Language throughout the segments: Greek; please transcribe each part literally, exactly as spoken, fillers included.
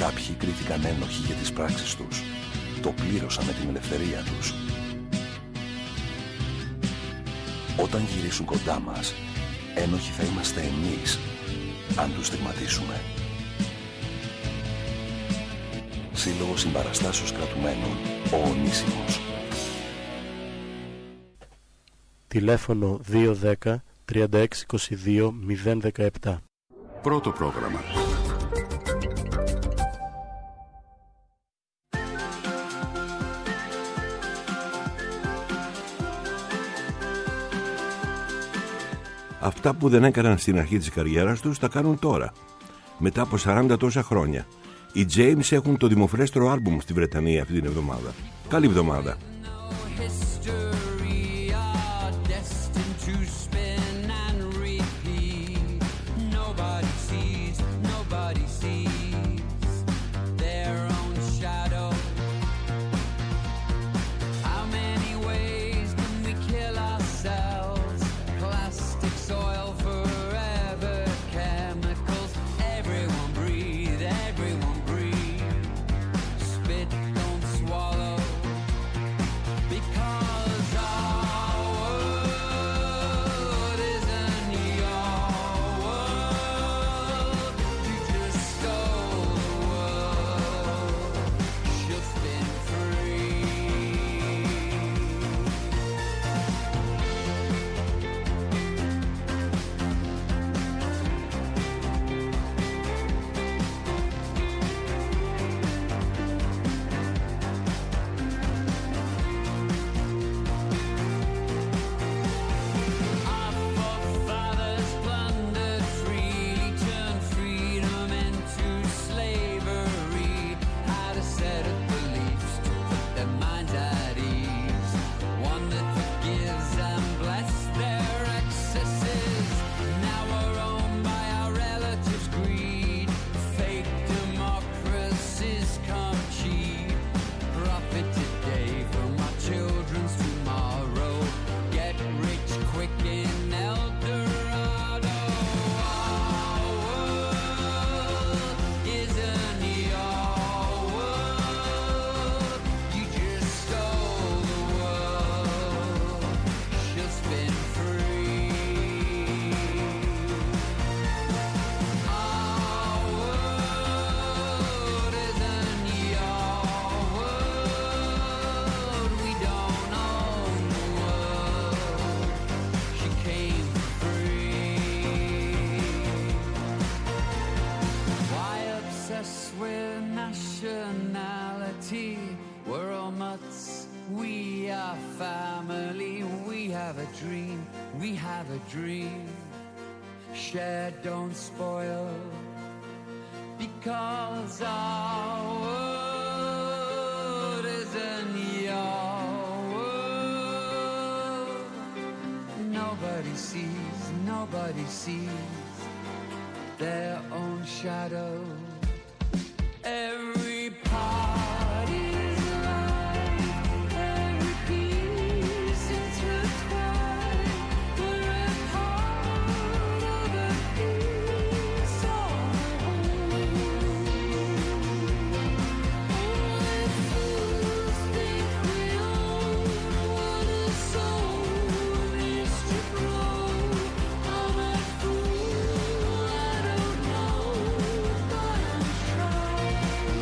Κάποιοι κρίθηκαν ένοχοι για τις πράξεις τους. Το πλήρωσαν με την ελευθερία τους. Όταν γυρίσουν κοντά μας, ένοχοι θα είμαστε εμείς, αν τους στιγματίσουμε. Σύλλογος Συμπαραστάσεως Κρατουμένων, ο Ονίσιμος. Τηλέφωνο δύο ένα μηδέν τρία έξι είκοσι δύο μηδέν δεκαεπτά. Πρώτο πρόγραμμα. Αυτά που δεν έκαναν στην αρχή της καριέρας τους τα κάνουν τώρα, μετά από σαράντα τόσα χρόνια. Οι James έχουν το δημοφιλέστερο άλμπουμ στη Βρετανία αυτή την εβδομάδα. Καλή εβδομάδα. Don't spoil, because our world isn't your world. Nobody sees, nobody sees their own shadow. Every part is alive, every piece intertwined. We're a part of a piece of only fools think we own what a soul is to grow. I'm a fool, I don't know, but I'm trying.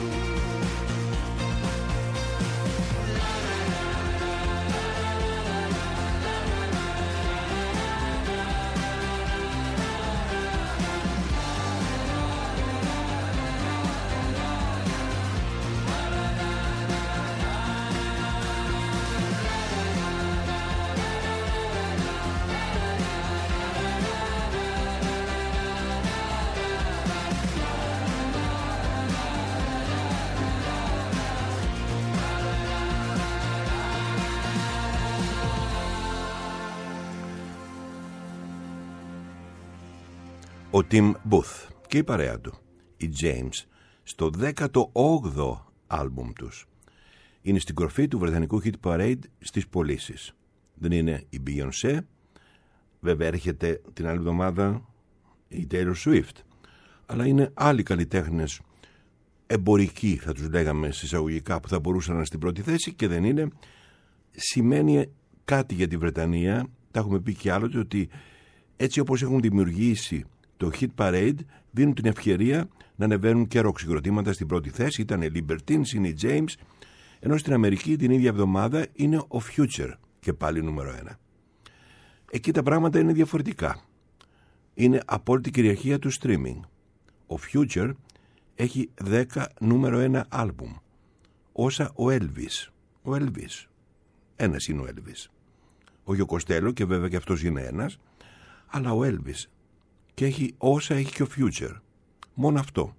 Ο Tim Booth και η παρέα του, οι James, στο δέκατο όγδοο άλμπουμ τους. Είναι στην κορφή του βρετανικού hit parade στις πωλήσεις. Δεν είναι η Beyoncé, βέβαια έρχεται την άλλη εβδομάδα η Taylor Swift, αλλά είναι άλλοι καλλιτέχνες εμπορικοί, θα τους λέγαμε συσσαγωγικά, που θα μπορούσαν να είναι στην πρώτη θέση και δεν είναι. Σημαίνει κάτι για τη Βρετανία, τα έχουμε πει και άλλοτε, ότι έτσι όπως έχουν δημιουργήσει το Hit Parade, δίνουν την ευκαιρία να ανεβαίνουν και ροκ συγκροτήματα στην πρώτη θέση. Ήταν οι Libertines, είναι οι James, ενώ στην Αμερική την ίδια εβδομάδα είναι ο Future και πάλι νούμερο ένα. Εκεί τα πράγματα είναι διαφορετικά. Είναι απόλυτη κυριαρχία του streaming. Ο Future έχει δέκα νούμερο ένα άλμπουμ, όσα ο Elvis. Ο Elvis. Ένας είναι ο Elvis. Όχι ο Κοστέλο, και βέβαια και αυτός είναι ένας, αλλά ο Elvis. Και έχει όσα έχει και ο Future. Μόνο αυτό.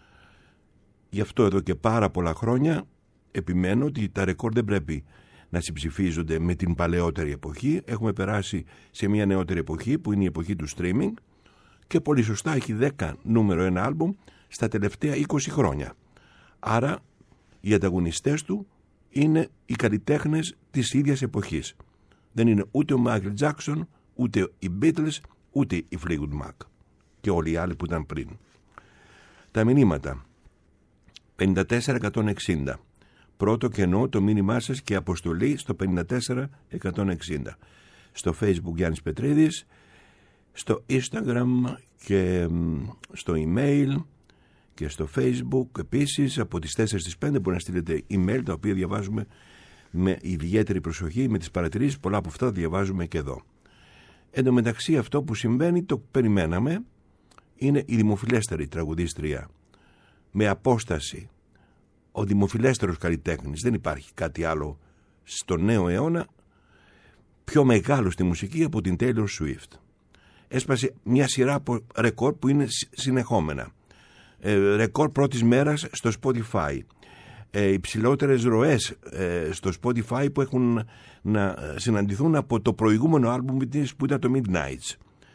Γι' αυτό εδώ και πάρα πολλά χρόνια επιμένω ότι τα ρεκόρ δεν πρέπει να συμψηφίζονται με την παλαιότερη εποχή. Έχουμε περάσει σε μια νεότερη εποχή που είναι η εποχή του streaming και πολύ σωστά έχει δέκα νούμερο ένα άλμπουμ στα τελευταία είκοσι χρόνια. Άρα οι ανταγωνιστές του είναι οι καλλιτέχνες της ίδιας εποχής. Δεν είναι ούτε ο Μάικλ Τζάκσον, ούτε οι Beatles, ούτε οι Fleetwood Mac και όλοι οι άλλοι που ήταν πριν. Τα μηνύματα πενήντα τέσσερα εκατόν εξήντα. Πρώτο κενό το μήνυμά σας και αποστολή στο πενήντα τέσσερα εκατόν εξήντα. Στο Facebook Γιάννης Πετρίδης, στο Instagram και στο email και στο Facebook επίσης από τις τέσσερις στις πέντε μπορεί να στείλετε email, τα οποία διαβάζουμε με ιδιαίτερη προσοχή, με τις παρατηρήσεις, πολλά από αυτά διαβάζουμε και εδώ. Εν τω μεταξύ αυτό που συμβαίνει το περιμέναμε, είναι η δημοφιλέστερη τραγουδίστρια με απόσταση, ο δημοφιλέστερος καλλιτέχνης, δεν υπάρχει κάτι άλλο στο νέο αιώνα πιο μεγάλο στη μουσική από την Taylor Swift. Έσπασε μια σειρά από ρεκόρ που είναι συνεχόμενα. Ε, ρεκόρ πρώτης μέρας στο Spotify. Ε, υψηλότερες ροές ε, στο Spotify που έχουν να συναντηθούν από το προηγούμενο άλμπουμ της που ήταν το Midnights.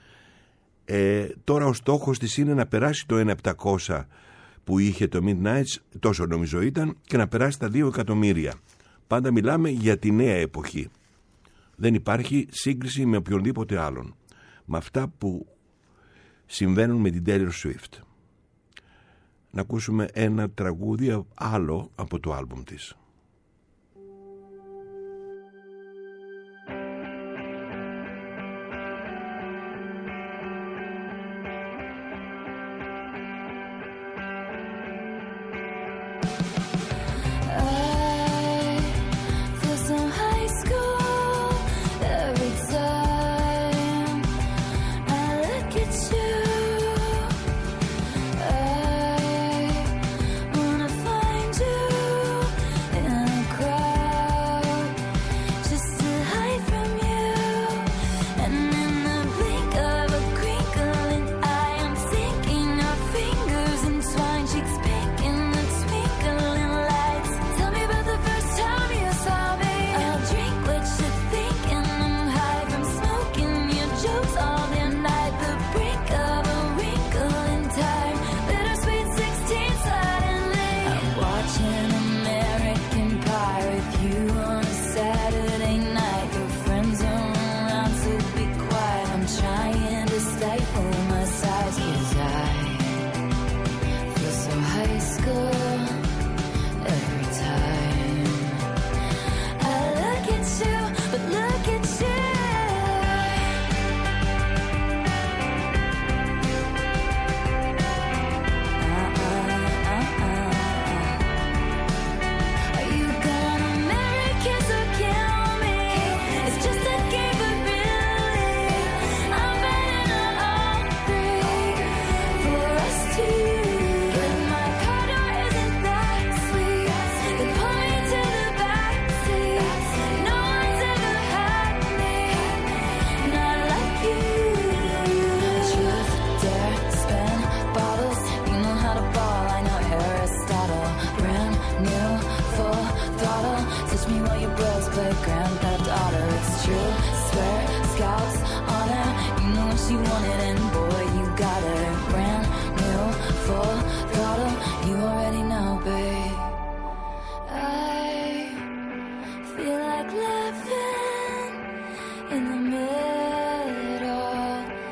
Ε, τώρα ο στόχος της είναι να περάσει το ένα χιλιάδες επτακόσια που είχε το Midnights, τόσο νομίζω ήταν, και να περάσει τα δύο εκατομμύρια. Πάντα μιλάμε για τη νέα εποχή. Δεν υπάρχει σύγκριση με οποιονδήποτε άλλον. Με αυτά που συμβαίνουν με την Taylor Swift. Να ακούσουμε ένα τραγούδι άλλο από το άλμπουμ της.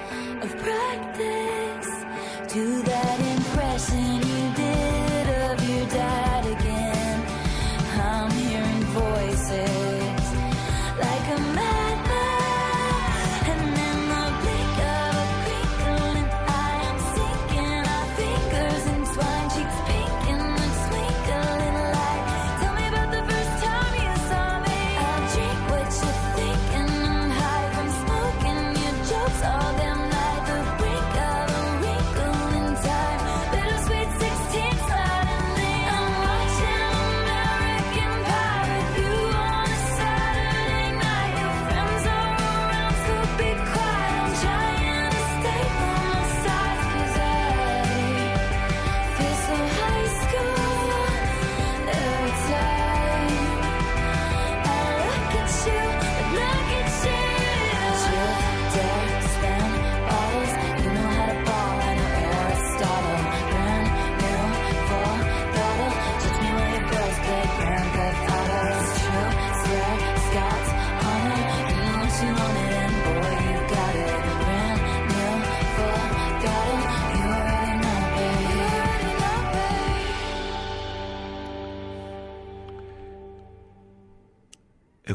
To that impression you did of you.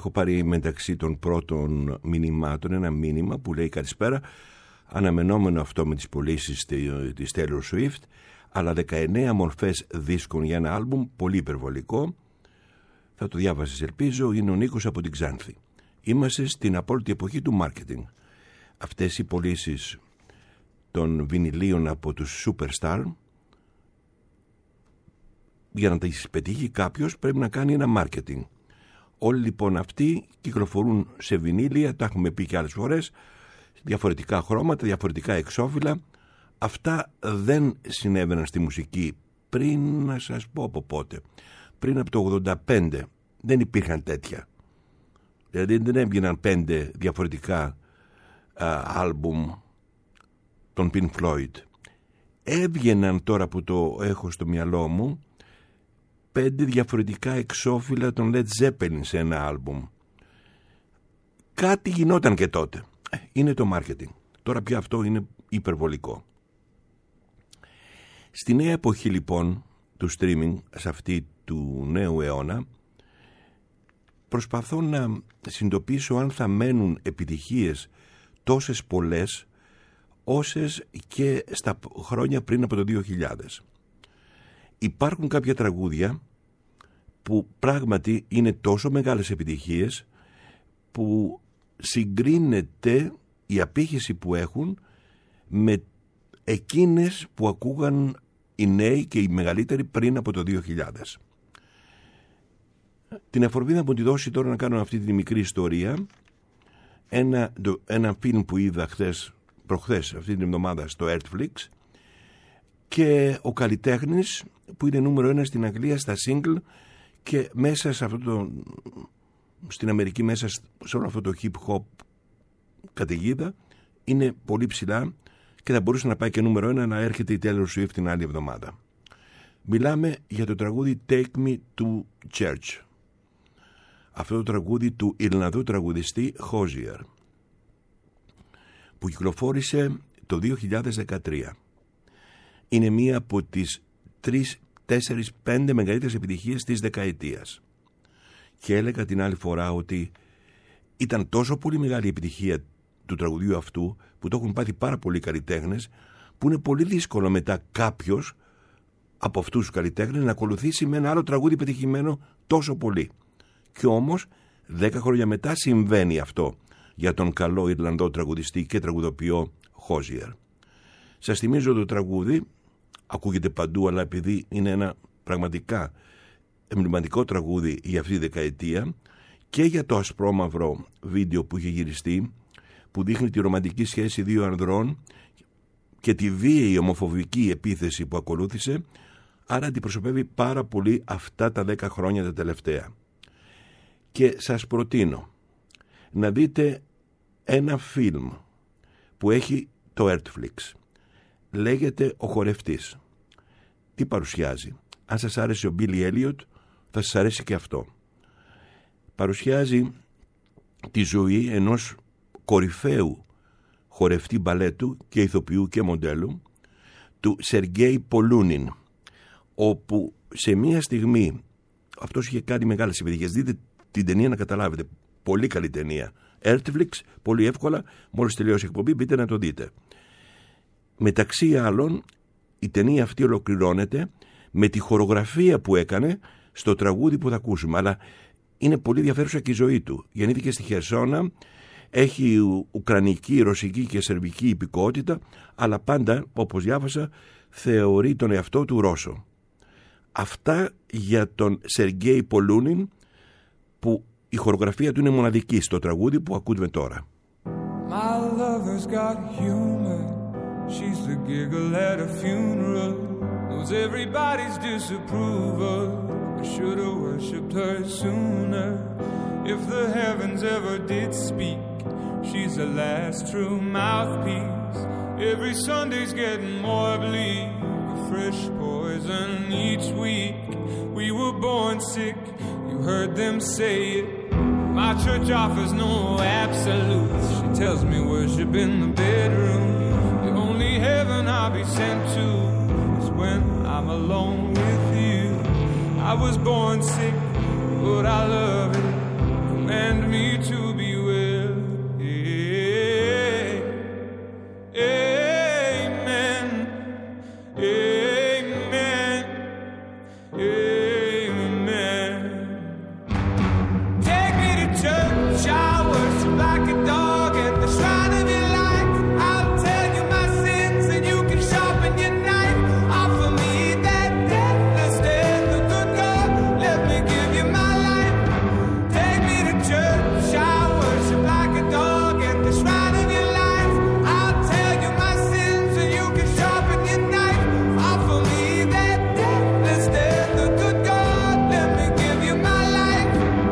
έχω πάρει μεταξύ των πρώτων μηνυμάτων ένα μήνυμα που λέει «Καλησπέρα, αναμενόμενο αυτό με τις πωλήσεις της Taylor Swift, αλλά δεκαεννέα μορφές δίσκων για ένα άλμπουμ, πολύ υπερβολικό». Θα το διάβασες, ελπίζω. Είναι ο Νίκος από την Ξάνθη. Είμαστε στην απόλυτη εποχή του marketing. Αυτές οι πωλήσεις των βινιλίων από τους Superstar, για να τα πετύχει κάποιος πρέπει να κάνει ένα marketing. Όλοι λοιπόν αυτοί κυκλοφορούν σε βινίλια, τα έχουμε πει και άλλες φορές, διαφορετικά χρώματα, διαφορετικά εξώφυλλα. Αυτά δεν συνέβαιναν στη μουσική πριν, να σας πω από πότε. Πριν από το ογδόντα πέντε δεν υπήρχαν τέτοια. Δηλαδή δεν έβγαιναν πέντε διαφορετικά α, άλμπουμ των Pink Floyd. Έβγαιναν, τώρα που το έχω στο μυαλό μου, πέντε διαφορετικά εξώφυλλα των Led Zeppelin σε ένα άλμπουμ. Κάτι γινόταν και τότε. Είναι το marketing. Τώρα πια αυτό είναι υπερβολικό. Στη νέα εποχή λοιπόν του streaming, σε αυτή του νέου αιώνα, προσπαθώ να συνειδητοποιήσω αν θα μένουν επιτυχίες τόσες πολλές όσες και στα χρόνια πριν από το δύο χιλιάδες. Υπάρχουν κάποια τραγούδια που πράγματι είναι τόσο μεγάλες επιτυχίες που συγκρίνεται η απήχηση που έχουν με εκείνες που ακούγαν οι νέοι και οι μεγαλύτεροι πριν από το δύο χιλιάδες. Την αφορμή θα μου τη δώσει τώρα να κάνω αυτή τη μικρή ιστορία, ένα, ένα φιλμ που είδα χθες, προχθές αυτή την εβδομάδα στο Netflix, και ο καλλιτέχνης που είναι νούμερο ένα στην Αγγλία στα single και μέσα σε αυτό το, στην Αμερική, μέσα σε όλο αυτό το hip hop καταιγίδα, είναι πολύ ψηλά και θα μπορούσε να πάει και νούμερο ένα, να έρχεται η Taylor Swift την άλλη εβδομάδα. Μιλάμε για το τραγούδι Take Me to Church. Αυτό το τραγούδι του Ιρλανδού τραγουδιστή Hozier, που κυκλοφόρησε το δύο χιλιάδες δεκατρία. Είναι μία από τις τρεις, τέσσερις, πέντε μεγαλύτερες επιτυχίες της δεκαετίας. Και έλεγα την άλλη φορά ότι ήταν τόσο πολύ μεγάλη η επιτυχία του τραγουδιού αυτού, που το έχουν πάθει πάρα πολλοί καλλιτέχνες, που είναι πολύ δύσκολο μετά κάποιος από αυτούς τους καλλιτέχνες να ακολουθήσει με ένα άλλο τραγούδι πετυχημένο τόσο πολύ. Και όμως δέκα χρόνια μετά συμβαίνει αυτό για τον καλό Ιρλανδό τραγουδιστή και τραγουδοποιό Hozier. Σας θυμίζω το τραγούδι, ακούγεται παντού, αλλά επειδή είναι ένα πραγματικά εμβληματικό τραγούδι για αυτή τη δεκαετία και για το ασπρόμαυρο βίντεο που είχε γυριστεί, που δείχνει τη ρομαντική σχέση δύο ανδρών και τη βίαιη ομοφοβική επίθεση που ακολούθησε, άρα αντιπροσωπεύει πάρα πολύ αυτά τα δέκα χρόνια τα τελευταία. Και σας προτείνω να δείτε ένα φιλμ που έχει το Netflix. Λέγεται «Ο χορευτής». Τι παρουσιάζει? Αν σας άρεσε ο Billy Elliot, θα σας αρέσει και αυτό. Παρουσιάζει τη ζωή ενός κορυφαίου χορευτή μπαλέτου και ηθοποιού και μοντέλου, του Σεργέη Πολούνιν, όπου σε μία στιγμή αυτός είχε κάνει μεγάλες επιτυχίες. Δείτε την ταινία να καταλάβετε. Πολύ καλή ταινία. Netflix, πολύ εύκολα, μόλις τελειώσει η εκπομπή μπείτε να το δείτε. Μεταξύ άλλων, η ταινία αυτή ολοκληρώνεται με τη χορογραφία που έκανε στο τραγούδι που θα ακούσουμε. Αλλά είναι πολύ ενδιαφέρουσα και η ζωή του. Γεννήθηκε στη Χερσόνα, έχει ουκρανική, ρωσική και σερβική υπηκότητα, αλλά πάντα, όπως διάβασα, θεωρεί τον εαυτό του Ρώσο. Αυτά για τον Σεργέη Πολούνιν, που η χορογραφία του είναι μοναδική στο τραγούδι που ακούμε τώρα. My lover's got humor. She's the giggle at a funeral. Knows everybody's disapproval. I should have worshipped her sooner. If the heavens ever did speak, she's the last true mouthpiece. Every Sunday's getting more bleak. A fresh poison each week. We were born sick. You heard them say it. My church offers no absolutes. She tells me worship in the bedroom. The only heaven I'll be sent to is when I'm alone with you. I was born sick, but I love it. Come command me to be well. Amen. Amen. Amen. Take me to church, I worship like a dog at the shrine of your light. I'll tell you my sins and you can sharpen your knife. Offer me that deathless death, the good God, let me give you my life. Take me to church, I worship like a dog at the shrine of your light. I'll tell you my sins and you can sharpen your knife. Offer me that deathless death, the good God, let me give you my life.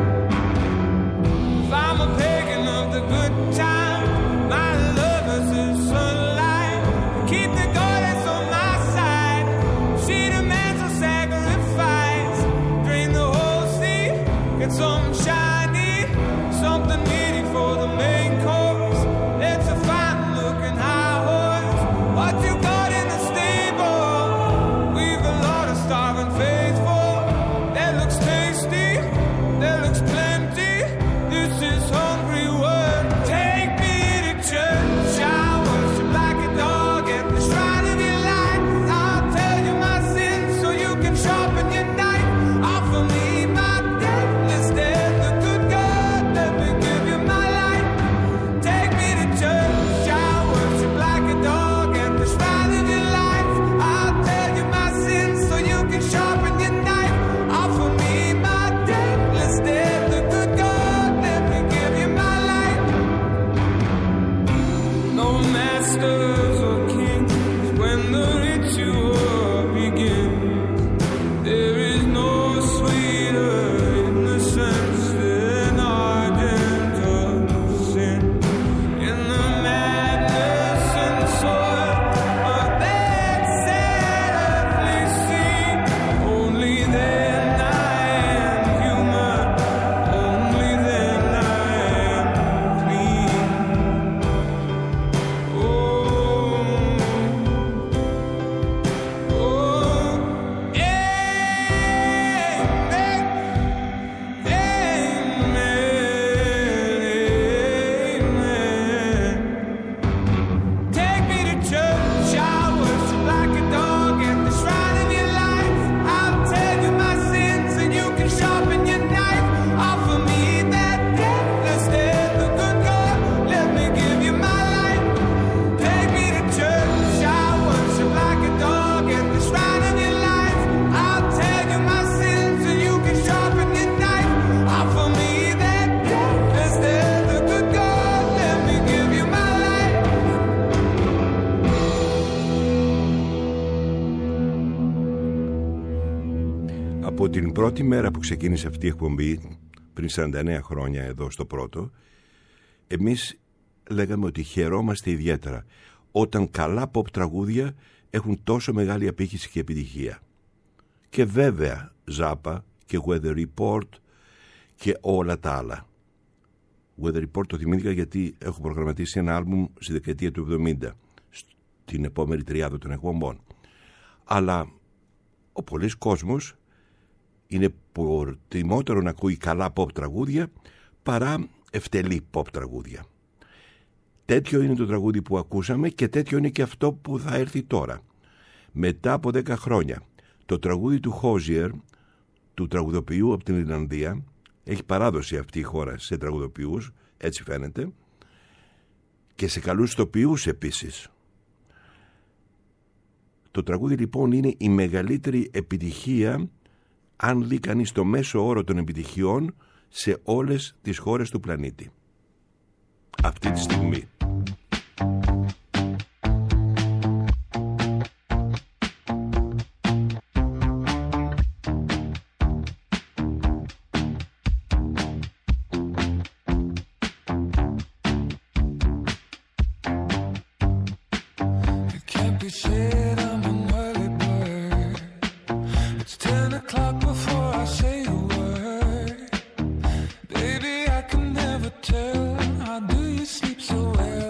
If I'm a pagan of the good time, my love is the sunlight. Keep the goddess on my side. She demands a sacrifice. Drain the whole sea, get something shiny, something meaty for the main course. It's a fine looking high horse. What you got in the stable? We've a lot of starving faithful. That looks tasty, that looks plenty. This is hungry word. Take me to church, I worship like a dog at the shrine of your light. I'll tell you my sins so you can sharpen your knife. Offer me my deathless death, the good God, let me give you my life. Take me to church, I worship like a dog at the shrine of your light. I'll tell you my sins so you can sharpen your knife. Offer me my deathless death, the good God, let me give you my life. No masters or kings when the ritual begins. There is no sweeter innocence than ardent of sin. In the madness and soil of that sad earthly scene, only then I am human, only then I am clean. Oh, oh, amen, amen, amen. Take me to church, I worship like a dog at the shrine of your light. I'll tell you my sins and you can sharpen your knife. Offer me that deathless death, the good God, let me give you my life. Take me to church, I worship like a dog at the shrine of your light. I'll tell you my sins and you can sharpen your knife. Offer me that deathless death, the good God, let me give you my life. Από την πρώτη μέρα που ξεκίνησε αυτή η εκπομπή, πριν σαράντα εννέα χρόνια εδώ στο πρώτο, εμείς λέγαμε ότι χαιρόμαστε ιδιαίτερα όταν καλά pop τραγούδια έχουν τόσο μεγάλη απήχηση και επιτυχία. Και βέβαια Ζάπα και Weather Report και όλα τα άλλα. Weather Report το θυμήθηκα γιατί έχω προγραμματίσει ένα άλμπουμ στη δεκαετία του εβδομήντα, στην επόμενη τριάδα των εκπομπών. Αλλά ο πολλής κόσμος είναι προτιμότερο να ακούει καλά pop τραγούδια παρά ευτελή pop τραγούδια. Τέτοιο είναι το τραγούδι που ακούσαμε και τέτοιο είναι και αυτό που θα έρθει τώρα. Μετά από δέκα χρόνια, το τραγούδι του Χόζιερ, του τραγουδοποιού από την Ιρλανδία, έχει παράδοση αυτή η χώρα σε τραγουδοποιούς, έτσι φαίνεται, και σε καλούς ηθοποιούς επίσης. Το τραγούδι λοιπόν είναι η μεγαλύτερη επιτυχία, αν δει κανείς το μέσο όρο των επιτυχιών, σε όλες τις χώρες του πλανήτη αυτή τη στιγμή. Baby, I can never tell. How do you sleep so well?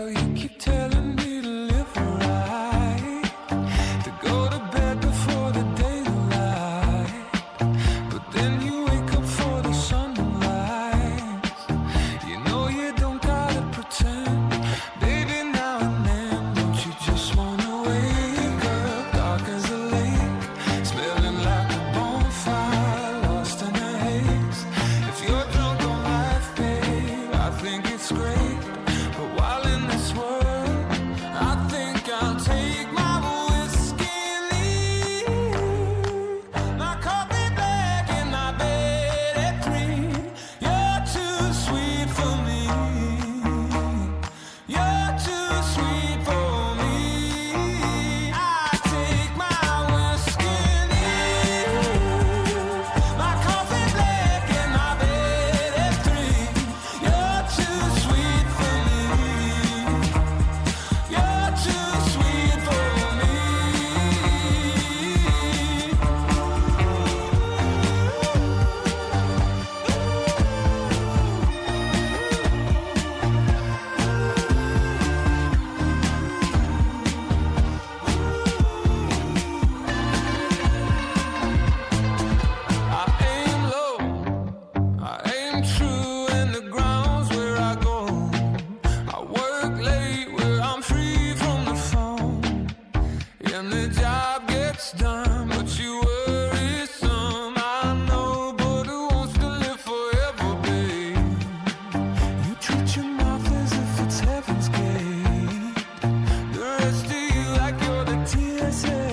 but you worrisome. I know, but who wants to live forever, babe? You treat your mouth as if it's heaven's gate. The rest of you like you're the T S A.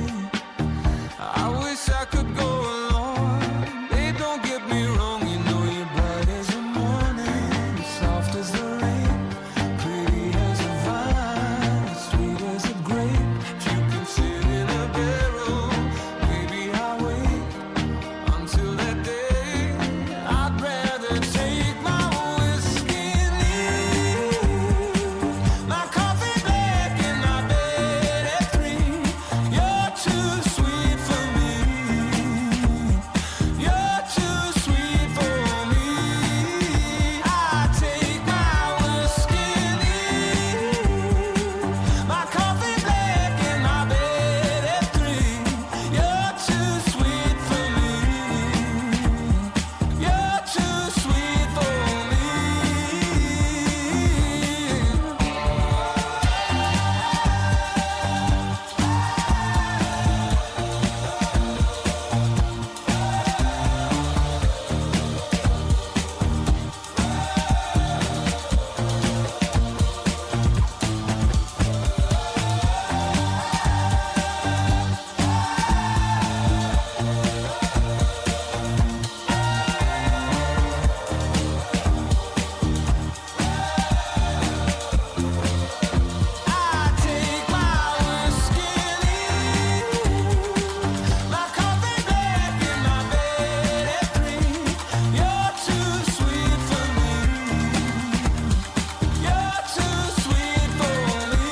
I wish I could go along. Babe, don't get me wrong. You know you're bright as the morning, soft as the rain, pretty as a vine, sweet as a grape. If you can sit in a barrel, maybe I'll wait until that day. I'd rather take my whiskey and leave my coffee black in my bed at three. You're too sweet for me. You're too sweet for me. I take my whiskey and leave my coffee black in my bed at three. You're too sweet for me. You're too sweet for me. I take my whiskey and leave my coffee black in my bed at three. You're too sweet for me. You're too sweet for me.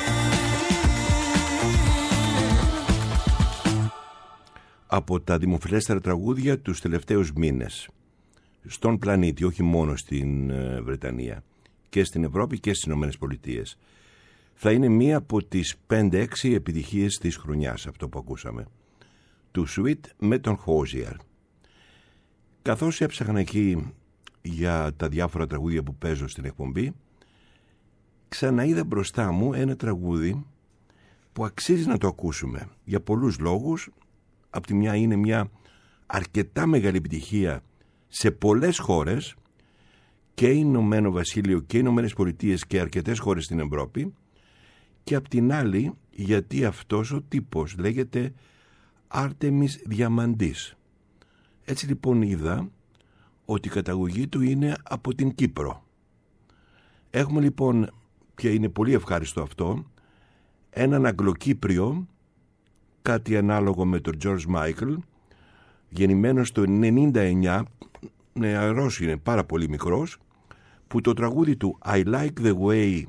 Από τα δημοφιλέστερα τραγούδια τους τελευταίους μήνες στον πλανήτη, όχι μόνο στην ε, Βρετανία, και στην Ευρώπη και στις Ηνωμένες Πολιτείες, θα είναι μία από τις πέντε έξι επιτυχίες της χρονιάς, αυτό που ακούσαμε, του Sweet με τον Hozier. Καθώς έψαχνα εκεί για τα διάφορα τραγούδια που παίζω στην εκπομπή, ξαναείδα μπροστά μου ένα τραγούδι που αξίζει να το ακούσουμε για πολλούς λόγους. Απ' τη μια είναι μια αρκετά μεγάλη επιτυχία σε πολλές χώρες, και Ηνωμένο Βασίλειο και Ηνωμένες Πολιτείες και αρκετές χώρες στην Ευρώπη, και απ' την άλλη γιατί αυτός ο τύπος λέγεται Άρτεμις Διαμαντής. Έτσι λοιπόν είδα ότι η καταγωγή του είναι από την Κύπρο. Έχουμε λοιπόν, και είναι πολύ ευχάριστο αυτό, έναν Αγγλοκύπριο, κάτι ανάλογο με τον George Michael, γεννημένος το ενενήντα εννιά, νεαρός είναι, πάρα πολύ μικρός, που το τραγούδι του I like the way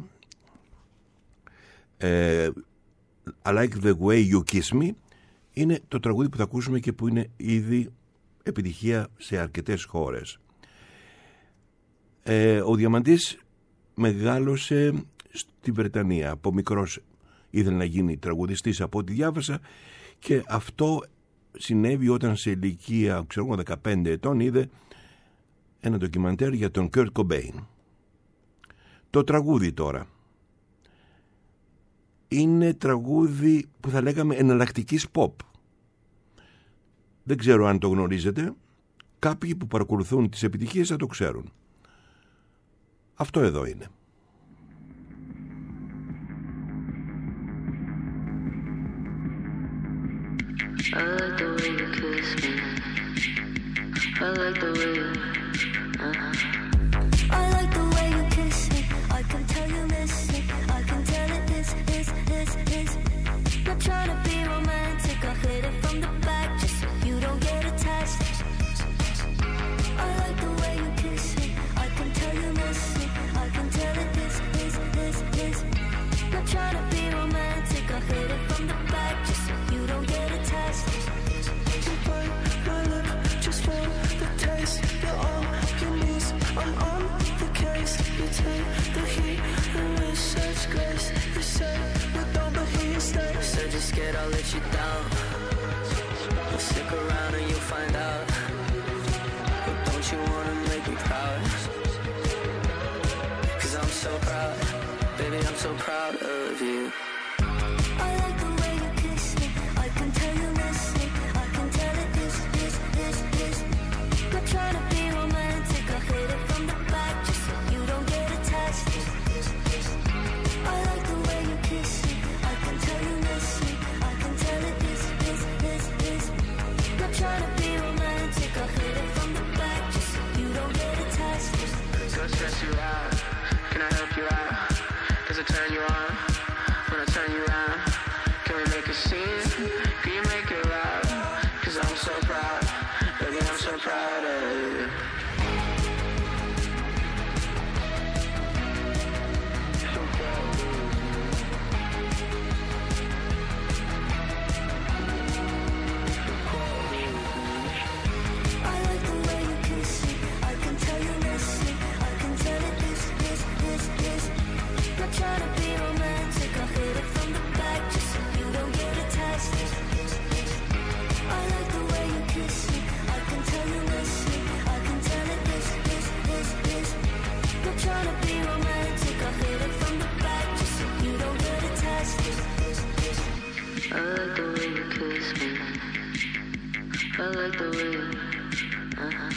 ε, I like the way you kiss me είναι το τραγούδι που θα ακούσουμε και που είναι ήδη επιτυχία σε αρκετές χώρες. Ε, ο Διαμαντής μεγάλωσε στη Βρετανία. Από μικρός ήθελε να γίνει τραγουδιστής, από ό,τι διάβασα, και αυτό συνέβη όταν σε ηλικία, ξέρω, δεκαπέντε ετών είδε ένα ντοκιμαντέρ για τον Kurt Cobain. Το τραγούδι τώρα είναι τραγούδι που θα λέγαμε εναλλακτικής pop. Δεν ξέρω αν το γνωρίζετε. Κάποιοι που παρακολουθούν τις επιτυχίες θα το ξέρουν. Αυτό εδώ είναι. I like the way you kiss me. I like the way you, uh-huh. I like the way you kiss me. I can tell you miss me. I can tell it is, is, is, is. Not trying to be romantic. I hit it from the back just so you don't get attached. I like the way you kiss me. I can tell you miss me. I can tell it is, is, is, is. Not trying to be romantic. I hit it from the back just so you don't get attached. You bite my lip just for the taste. You're all you need. you out? Can I help you out? Does it turn you on when I turn you around? Can we make a scene? Can you make it loud? Cause I'm so proud, baby, I'm so proud of you. So proud of you. I like the way you kiss me. I can tell you miss me. I can tell it this, this, this, this. Not trying to be romantic. I'll hit it from the back just so you don't get attached. I like the way you kiss me. I can tell you miss me. I can tell it this, this, this, this. Not trying to be romantic. I'll hit it from the back just so you don't get attached. I like the way you kiss me. I like the way you... Uh-huh.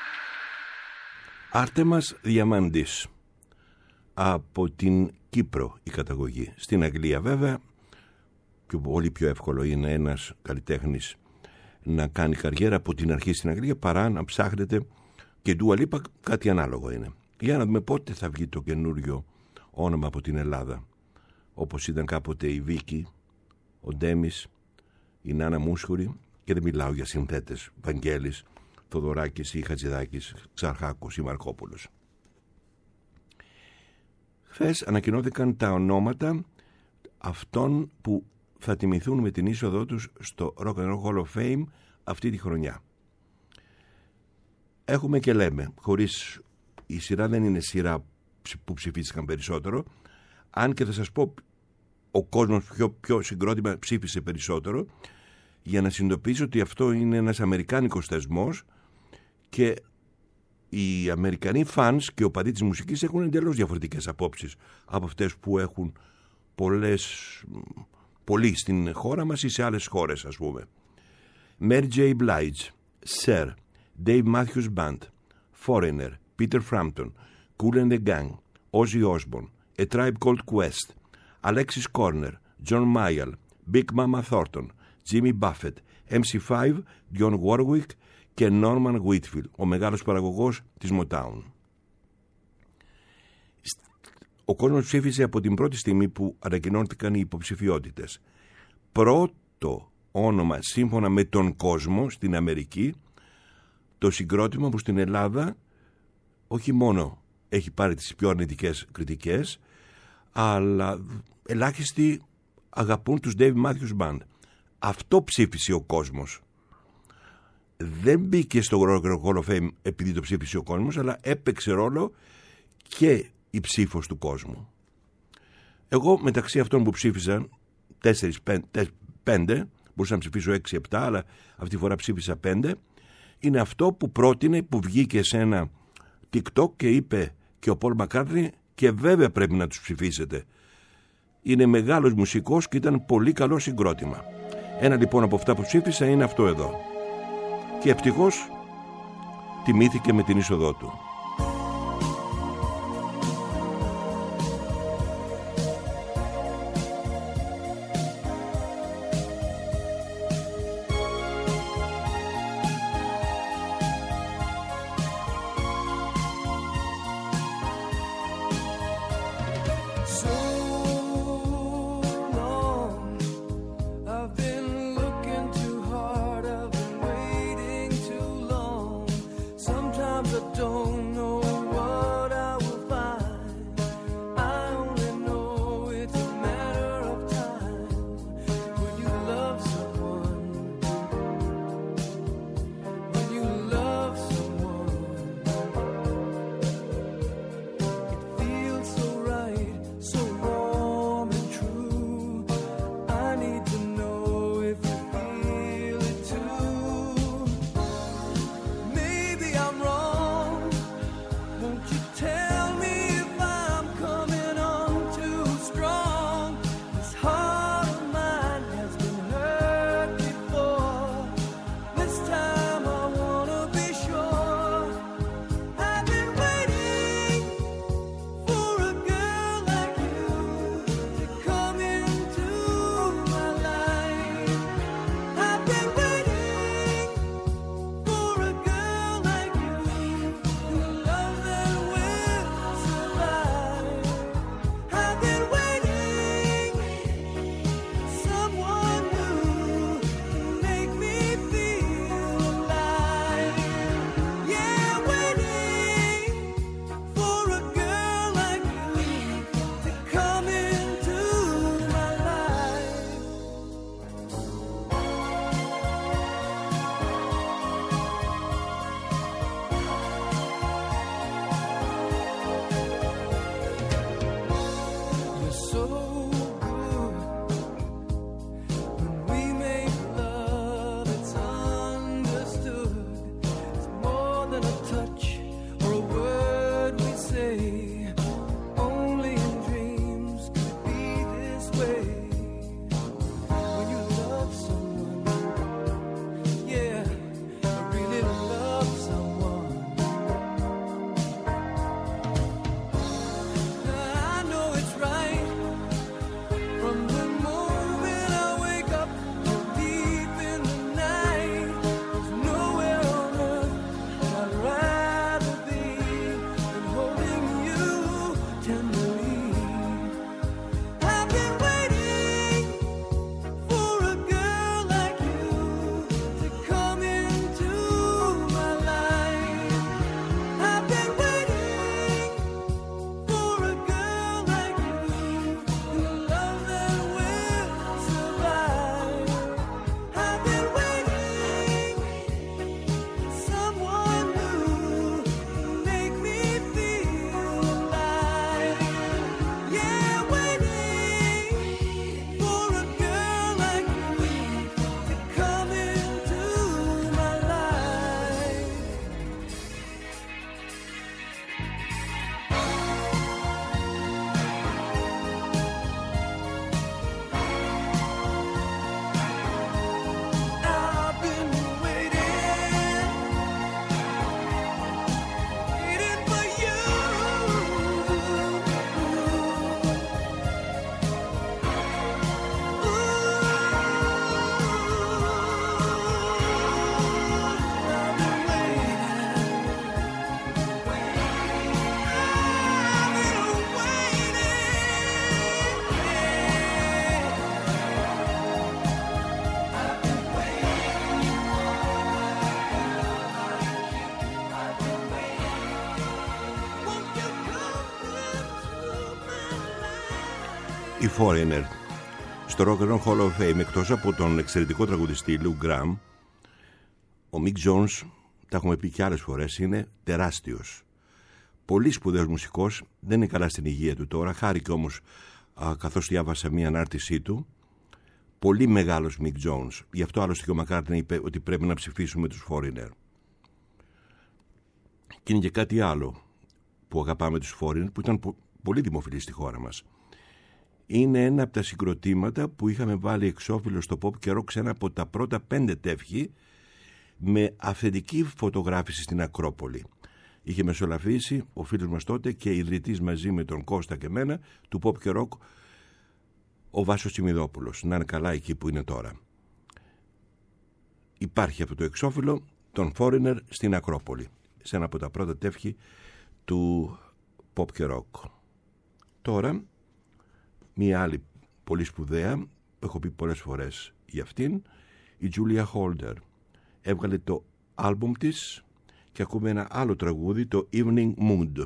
Άρτεμας Διαμάντης, από την Κύπρο η καταγωγή. Στην Αγγλία βέβαια, και πολύ πιο εύκολο είναι ένας καλλιτέχνης να κάνει καριέρα από την αρχή στην Αγγλία παρά να ψάχνετε, και Dua Lipa κάτι ανάλογο είναι. Για να δούμε πότε θα βγει το καινούριο όνομα από την Ελλάδα, όπως ήταν κάποτε η Βίκη, ο Ντέμις, η Νάνα Μούσχουρη, και δεν μιλάω για συνθέτες, Βαγγέλης, Θοδωράκης ή Χατζηδάκης, Ξαρχάκος ή Μαρκόπουλος. Χθες ανακοινώθηκαν τα ονόματα αυτών που θα τιμηθούν με την είσοδό τους στο Rock and Roll Hall of Fame αυτή τη χρονιά. Έχουμε και λέμε, χωρίς, η σειρά δεν είναι σειρά που ψηφίστηκαν περισσότερο, αν και θα σας πω ο κόσμος ποιο, ποιο συγκρότημα ψήφισε περισσότερο, για να συνειδητοποιήσω ότι αυτό είναι ένας αμερικάνικος θεσμός και οι Αμερικανοί φανς και οπαδοί της μουσικής έχουν εντελώς διαφορετικές απόψεις από αυτές που έχουν πολλές, πολλοί στην χώρα μας ή σε άλλες χώρες, ας πούμε. Mary J. Blige, Sir, Dave Matthews Band, Foreigner, Peter Frampton, Kool and the Gang, Ozzy Osbourne, A Tribe Called Quest, Alexis Corner, John Mayall, Big Mama Thornton, Jimmy Buffett, εμ σι φάιβ, Dionne Warwick και Norman Whitfield, ο μεγάλος παραγωγός της Motown. Ο κόσμος ψήφισε από την πρώτη στιγμή που ανακοινώθηκαν οι υποψηφιότητες. Πρώτο όνομα σύμφωνα με τον κόσμο στην Αμερική, το συγκρότημα που στην Ελλάδα όχι μόνο έχει πάρει τις πιο αρνητικές κριτικές, αλλά ελάχιστοι αγαπούν τους Dave Matthews Band. Αυτό ψήφισε ο κόσμος. Δεν μπήκε στο Hall of Fame επειδή το ψήφισε ο κόσμος, αλλά έπαιξε ρόλο και η ψήφος του κόσμου. Εγώ μεταξύ αυτών που ψήφισαν τέσσερις, πέντε, πέντε, μπορούσα να ψηφίσω έξι επτά, αλλά αυτή τη φορά ψήφισα πέντε, είναι αυτό που πρότεινε, που βγήκε σε ένα TikTok και είπε και ο Paul McCartney, και βέβαια πρέπει να τους ψηφίσετε. Είναι μεγάλος μουσικός και ήταν πολύ καλό συγκρότημα. Ένα λοιπόν από αυτά που ψήφισα είναι αυτό εδώ. Και ευτυχώς τιμήθηκε με την είσοδό του. Don't οι Foreigner στο Rock and Roll Hall of Fame. Εκτός από τον εξαιρετικό τραγουδιστή Lou Gramm, ο Mick Jones, τα έχουμε πει και άλλες φορές, είναι τεράστιος, πολύ σπουδαίος μουσικός. Δεν είναι καλά στην υγεία του τώρα, χάρηκε όμως α, καθώς διάβασα μία ανάρτησή του. Πολύ μεγάλος Mick Jones. Γι' αυτό άλλωστε και ο McCartney είπε ότι πρέπει να ψηφίσουμε τους Foreigner. Και είναι και κάτι άλλο που αγαπάμε τους Foreigner, που ήταν πο- πολύ δημοφιλή στη χώρα μας. Είναι ένα από τα συγκροτήματα που είχαμε βάλει εξώφυλλο στο pop και rock σε ένα από τα πρώτα πέντε τεύχη, με αυθεντική φωτογράφηση στην Ακρόπολη. Είχε μεσολαβήσει ο φίλος μας τότε και ιδρυτής μαζί με τον Κώστα και μένα του pop και rock, ο Βάσος Τσιμιδόπουλος. Να είναι καλά εκεί που είναι τώρα. Υπάρχει από το εξώφυλλο των Foreigner στην Ακρόπολη, σε ένα από τα πρώτα τεύχη του pop και rock. Τώρα μία άλλη πολύ σπουδαία, που έχω πει πολλές φορές για αυτήν, η Julia Holder. Έβγαλε το άλμπουμ της και ακούμε ένα άλλο τραγούδι, το Evening Mood.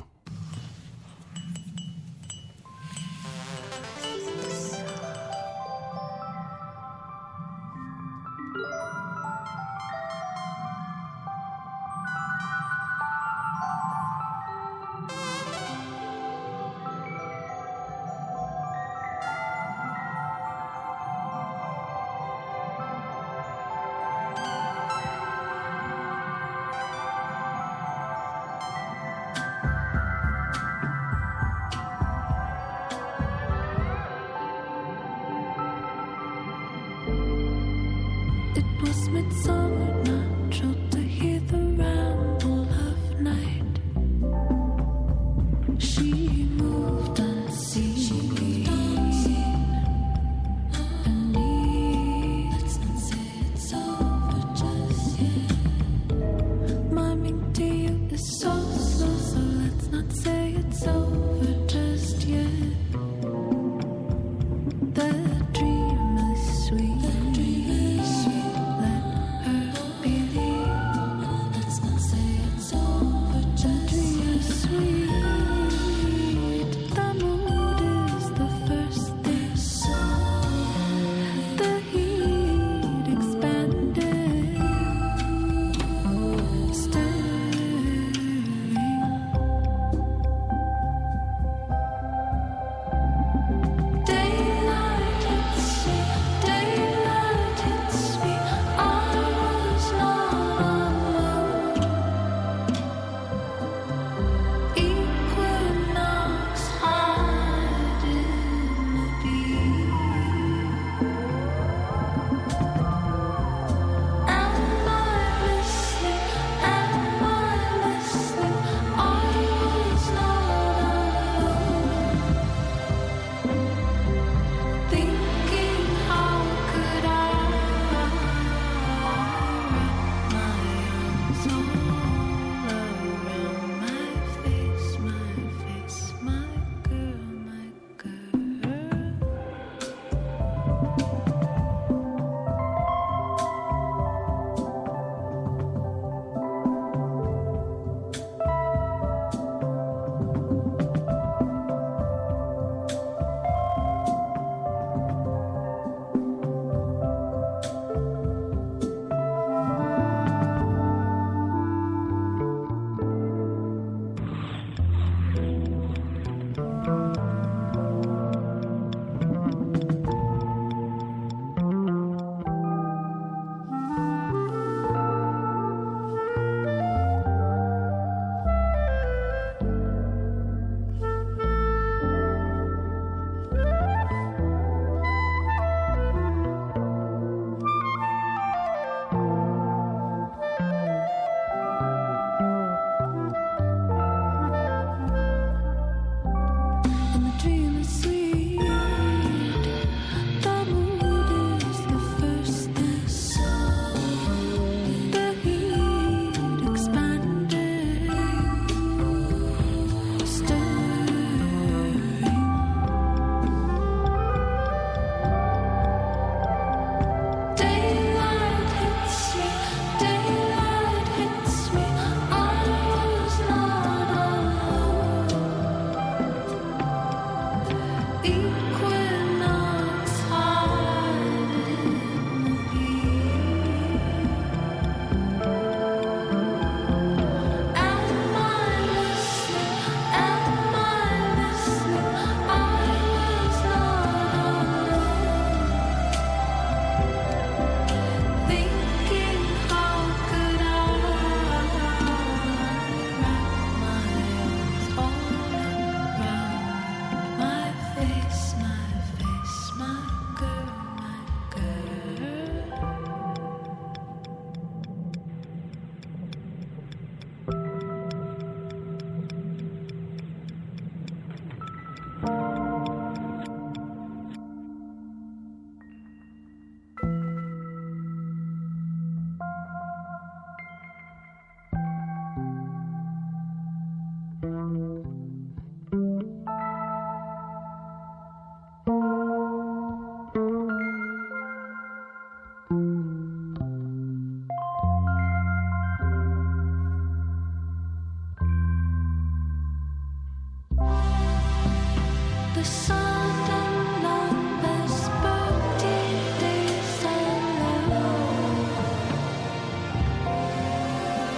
Thank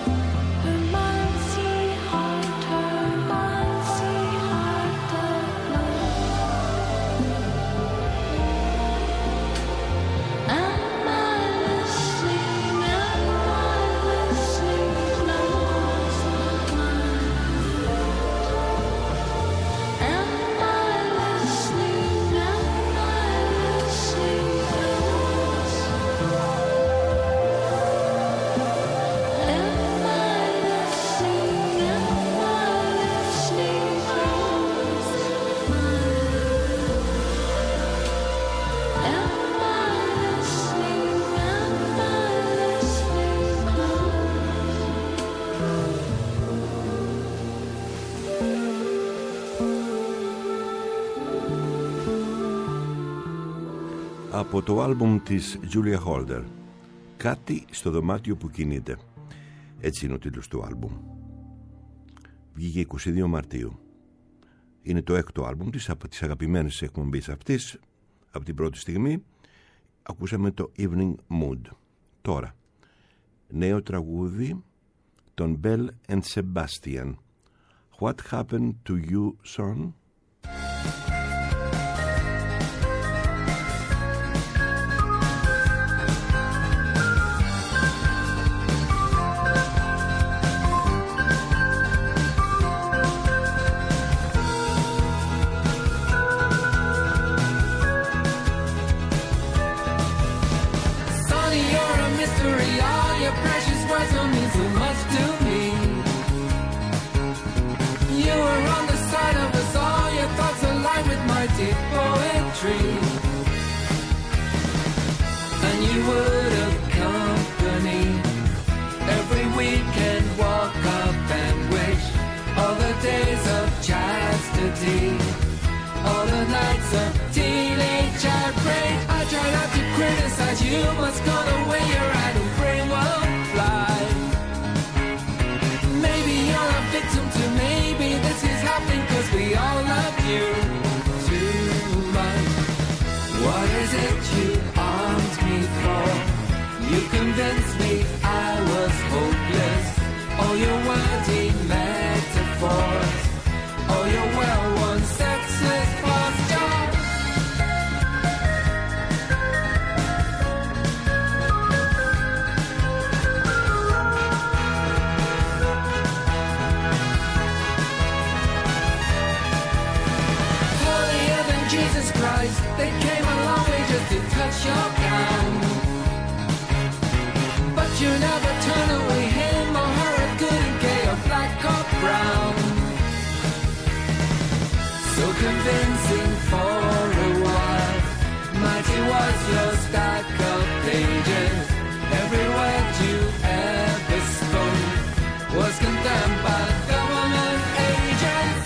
Από το άλμπουμ της Julia Holder, «Κάτι στο δωμάτιο που κινείται». Έτσι είναι ο τίτλος του άλμπουμ. Βγήκε είκοσι δύο Μαρτίου. Είναι το έκτο άλμπουμ της, από τις αγαπημένες εκπομπής αυτής. Από την πρώτη στιγμή ακούσαμε το Evening Mood. Τώρα, νέο τραγούδι των Bell and Sebastian. What happened to you, son? And you would accompany every weekend walk up and wish all the days of chastity, all the nights of teenage heartbreak. I try not to criticize you, must go the way your idle brain won't fly. Maybe you're a victim to maybe this is happening cause we all love you too much. What is it you armed me for? You convinced me I was hopeless. All your wordy metaphors, all your well-worn sexless postures. Holier than Jesus Christ, they came a long way just to touch your gown. But you never turn away him or her, a good and gay or black or brown. So convincing for a while, mighty was your stack of pages. Every word you ever spoke was condemned by government agents.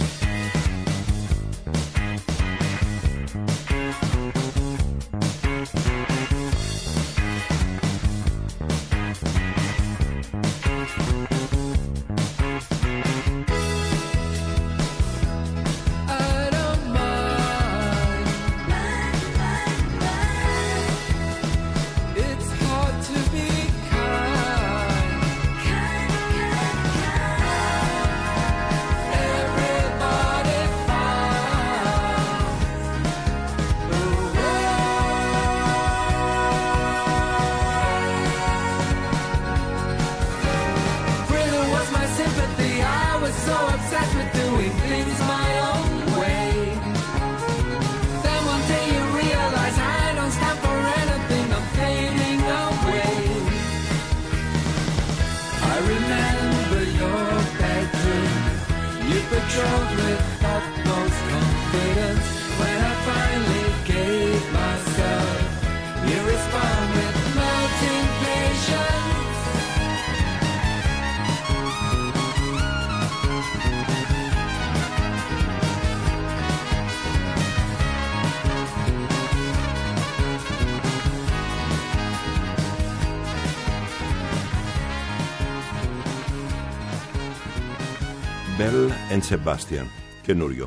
Bell and Sebastian, καινούριο.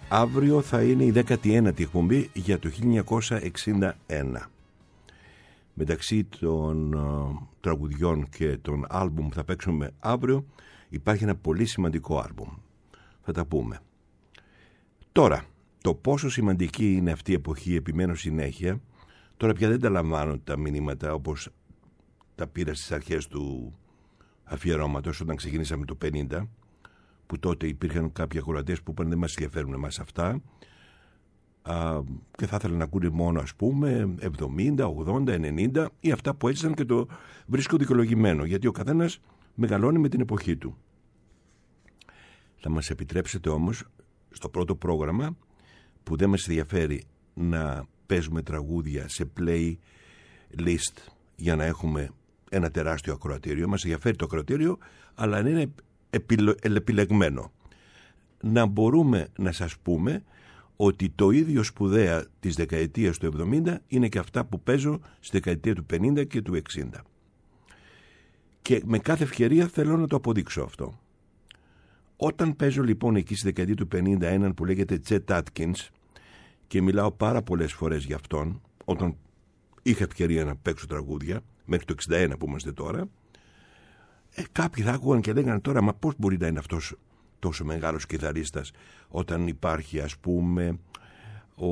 Αύριο θα είναι η δέκατη ένατη εκπομπή για το χίλια εννιακόσια εξήντα ένα. μεταξύ των uh, τραγουδιών και των άλμπουμ που θα παίξουμε αύριο υπάρχει ένα πολύ σημαντικό άλμπουμ. Θα τα πούμε. Τώρα, το πόσο σημαντική είναι αυτή η εποχή επιμένω συνέχεια. Τώρα πια δεν τα λαμβάνω τα μηνύματα όπως τα πήρα στις αρχές του αφιερώματος όταν ξεκινήσαμε το πενήντα, που τότε υπήρχαν κάποιοι ακροατές που είπαν δεν μας ενδιαφέρουν εμάς αυτά α, και θα ήθελαν να ακούνε μόνο ας πούμε εβδομήντα, ογδόντα, ενενήντα ή αυτά που έζησαν και το βρίσκω δικαιολογημένο, γιατί ο καθένας μεγαλώνει με την εποχή του. Θα μας επιτρέψετε όμως στο πρώτο πρόγραμμα, που δεν μας ενδιαφέρει να παίζουμε τραγούδια σε playlist για να έχουμε ένα τεράστιο ακροατήριο, μας ενδιαφέρει το ακροατήριο, αλλά να είναι επιλεγμένο. Να μπορούμε να σας πούμε ότι το ίδιο σπουδαία της δεκαετίας του εβδομήντα είναι και αυτά που παίζω στη δεκαετία του πενήντα και του εξήντα. Και με κάθε ευκαιρία θέλω να το αποδείξω αυτό. Όταν παίζω λοιπόν εκεί στη δεκαετία του πενήντα έναν που λέγεται Chet Atkins και μιλάω πάρα πολλές φορές για αυτόν, όταν είχα ευκαιρία να παίξω τραγούδια, μέχρι το εξήντα ένα που είμαστε τώρα, ε, κάποιοι θα άκουγαν και λέγανε τώρα, μα πώς μπορεί να είναι αυτός τόσο μεγάλος κιθαρίστας όταν υπάρχει ας πούμε ο,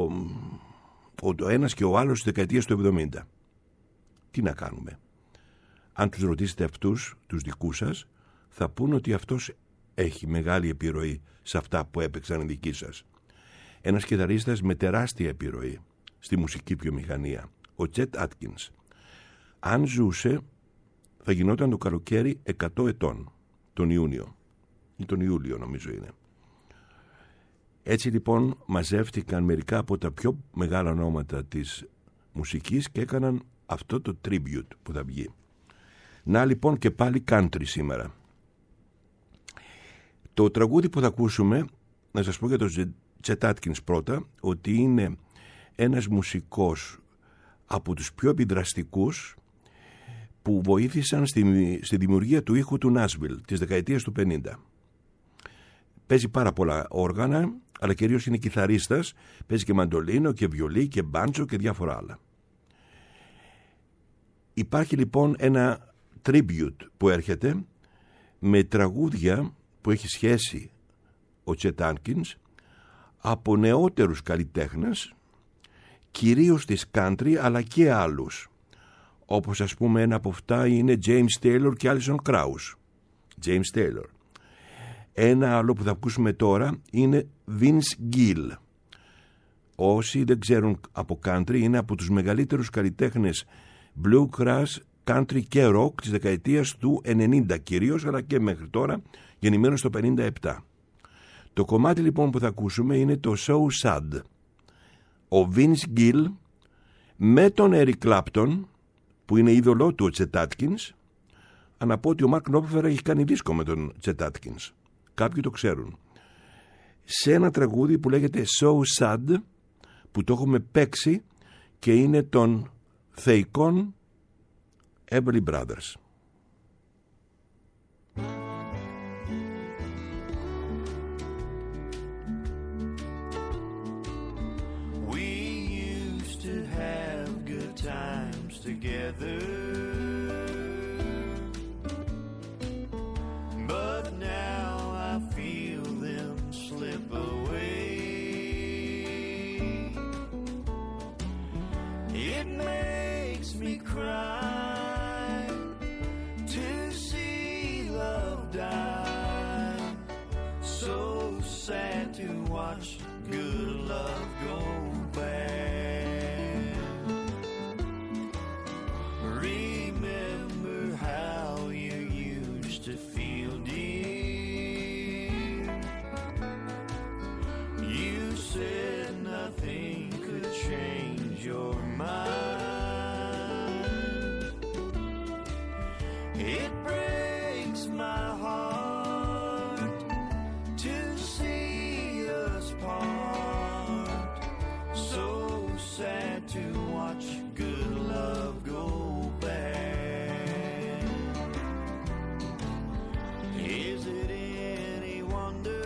ο, ο ένας και ο άλλος της δεκαετίας του εβδομήντα. Τι να κάνουμε? Αν τους ρωτήσετε αυτούς, τους δικούς σας, θα πούν ότι αυτός έχει μεγάλη επιρροή σε αυτά που έπαιξαν οι δικοί σας. Ένας κιθαρίστας με τεράστια επιρροή στη μουσική βιομηχανία, ο Chet Atkins. Αν ζούσε, θα γινόταν το καλοκαίρι εκατό ετών, τον Ιούνιο ή τον Ιούλιο νομίζω είναι. Έτσι λοιπόν μαζεύτηκαν μερικά από τα πιο μεγάλα ονόματα της μουσικής και έκαναν αυτό το tribute που θα βγει. Να λοιπόν και πάλι country σήμερα. Το τραγούδι που θα ακούσουμε, να σας πω για τον Chet Atkins πρώτα, ότι είναι ένας μουσικός από τους πιο επιδραστικούς που βοήθησαν στη, στη δημιουργία του ήχου του Nashville της δεκαετίας του πενήντα. Παίζει πάρα πολλά όργανα, αλλά κυρίως είναι κιθαρίστας, παίζει και μαντολίνο και βιολί και μπάντσο και διάφορα άλλα. Υπάρχει λοιπόν ένα tribute που έρχεται με τραγούδια που έχει σχέση ο Chet Atkins από νεότερους καλλιτέχνες, κυρίως της country αλλά και άλλους, όπως ας πούμε ένα από αυτά είναι James Taylor και Alison Krauss. James Taylor. Ένα άλλο που θα ακούσουμε τώρα είναι Vince Gill. Όσοι δεν ξέρουν από country, είναι από τους μεγαλύτερους καλλιτέχνες bluegrass, country και rock της δεκαετίας του ενενήντα κυρίως, αλλά και μέχρι τώρα, γεννημένος στο πενήντα επτά. Το κομμάτι λοιπόν που θα ακούσουμε είναι το So Sad. Ο Vince Gill με τον Eric Clapton, που είναι είδωλό του ο Chet Atkins. Να πω ότι ο Mark Knopfler έχει κάνει δίσκο με τον Chet Atkins. Κάποιοι το ξέρουν. Σε ένα τραγούδι που λέγεται So Sad, που το έχουμε παίξει και είναι των θεϊκών Everly Brothers. We used to have good times together, but now I feel them slip away. It makes me cry to see love die. So sad to watch good love go bad. Remember how you used to feel, dear. You said nothing could change your mind. It breaks my heart to see us part. So sad to watch good love go bad. Is it any wonder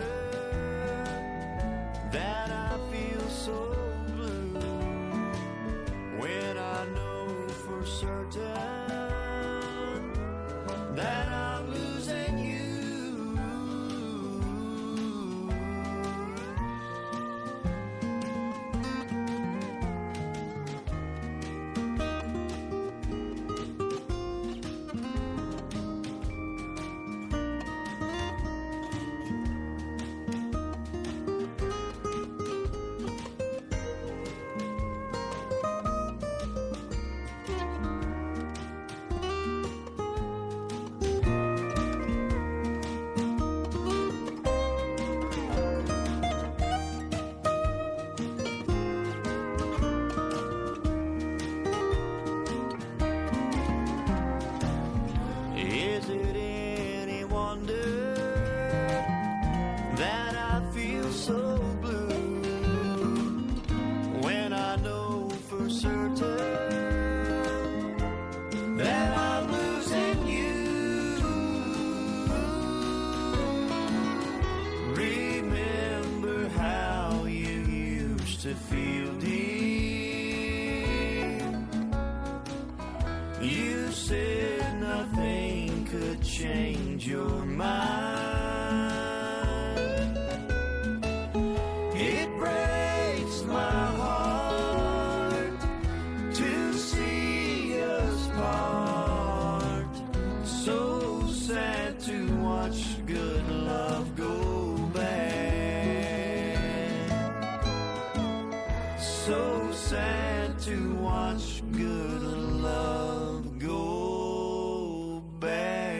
that I feel so blue when I know for Is it any wonder that I feel so blue when I know for certain that I'm losing you? Remember how you used to feel deep. You said nothing could change your mind. It breaks my heart to see us part. So sad to watch good love go bad. So sad to watch good love go bad.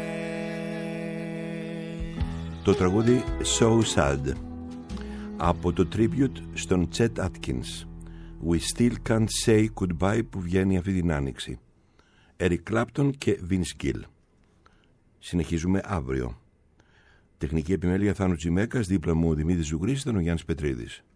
Το τραγούδι So Sad από το tribute στον Chet Atkins, We Still Can't Say Goodbye, που βγαίνει αυτή την άνοιξη. Eric Clapton και Vince Gill. Συνεχίζουμε αύριο. Τεχνική επιμέλεια Θάνου Τσιμέκας, δίπλα μου ο Δημήτρης Ζουγρής, ήταν ο Γιάννης Πετρίδης.